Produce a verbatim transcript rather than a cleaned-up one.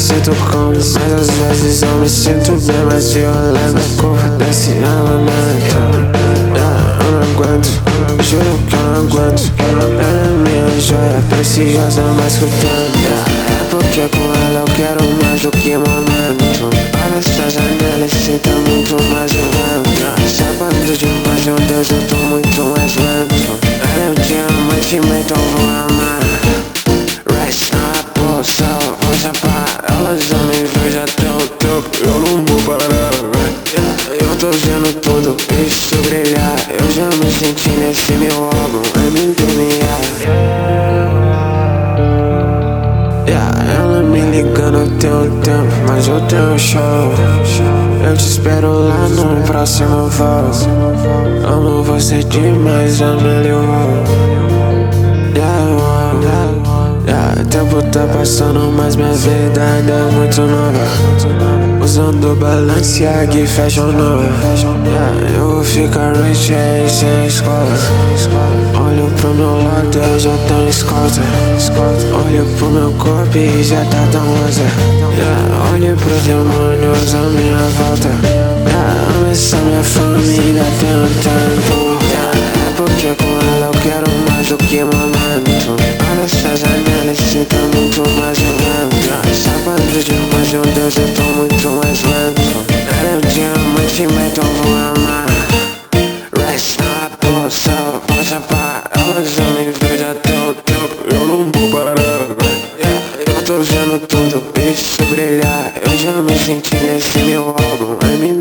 sinto como, mas às vezes eu me sinto bem mais violento. O corpo desse elemento, yeah, eu não aguento, juro que eu não aguento. Ela é minha joia preciosa, mais que o tempo, yeah. É porque com ela eu quero mais do que momento. Olha essa janela e sinta muito mais violento, yeah. Sabendo demais, meu Deus, eu tô muito mais lento. Ela eu te amo e te meto, eu vou amar. Rest na poção, hoje pá, elas já me veem até o topo. Eu não vou parar, yeah. Eu tô vendo tudo isso brilhar. Eu já me senti nesse meu álbum, M D M A. Yeah, ela me ligando, eu tenho tempo, mas eu tenho show. Eu te espero lá no próximo voo. Amo você demais, Emily. O tempo tá passando, mas minha vida ainda é muito nova. Usando Balenciaga e Fashion Nova, yeah, eu vou ficar rich aí sem escola. Olho pro meu lado, eu já tenho escolta. Olho pro meu corpo e já tá tão rosa, yeah. Olho pros demônios à minha volta, yeah. Amo essa minha família, tenho tempo, yeah. É porque com ela eu quero mais do que momento. Olha essa janela e sinta muito mais violento. Sabendo demais, meu Deus, eu tô muito mais lento. Ela eu te amo e te meto, eu vou amar. Rest na poção, hoje pá, ela já me vejo até o tempo. Eu não vou parar, yeah. Eu tô vendo tudo isso brilhar. Eu já me senti nesse meu álbum,